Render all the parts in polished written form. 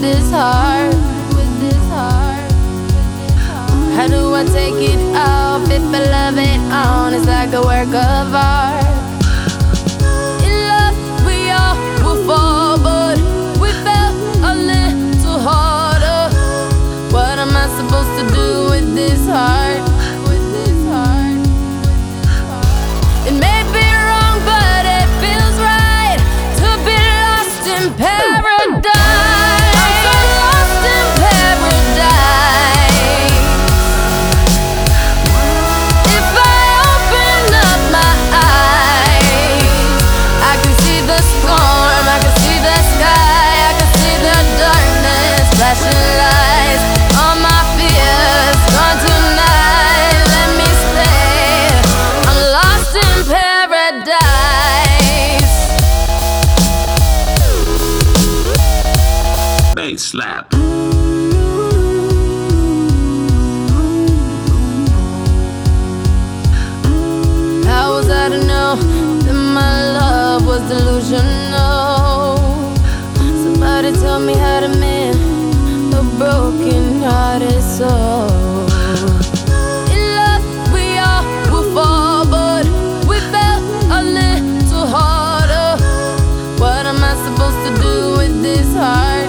this heart? How do I take it off if I love it on? It's like a work of art. In love we all will fall, but we fell a little harder. What am I supposed to do with this heart? It may be wrong, but it feels right to be lost in paradise. I'm so lost in paradise. If I open up my eyes, I can see the storm, I can see the sky, I can see the darkness, flashing lights. All my fears gone tonight. Let me stay. I'm lost in paradise. Bass slap. How was I to know that my love was delusional? Somebody tell me how to mend a broken-hearted soul. In love we all will fall, but we fell a little harder. What am I supposed to do with this heart?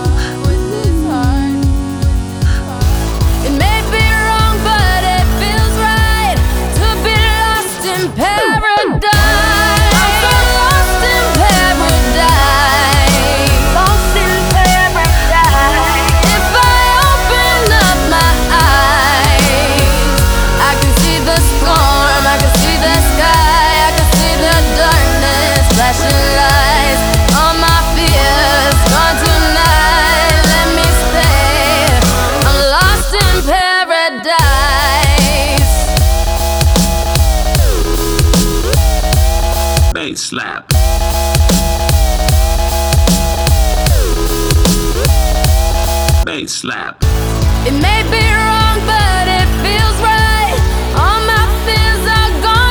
It may be wrong, but it feels right to be lost in paradise. I'm so lost in paradise. Lost in paradise. If I open up my eyes, I can see the storm, I can see the sky, I can see the darkness, flashing lights. All my fears gone tonight. Let me stay. I'm lost in paradise. Bass slap. Bass slap. It may be wrong, but it feels right. All my fears are gone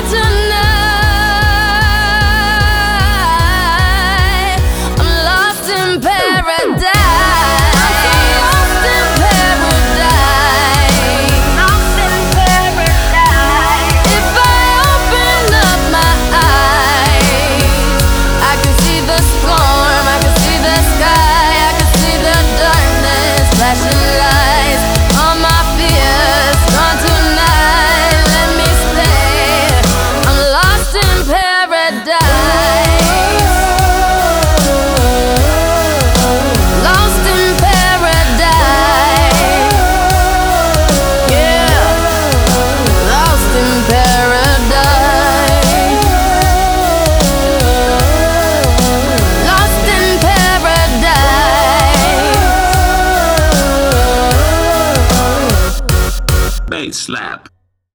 tonight. I'm lost in paradise. I'm so lost in paradise. Lost in paradise. If I open up my eyes, I can see the storm, I can see the sky, I can see the darkness, flashing lights. All my fears gone tonight. Let me stay. I'm lost in paradise. Lost in paradise. Yeah. Lost in paradise. Lost in paradise. Bass slap.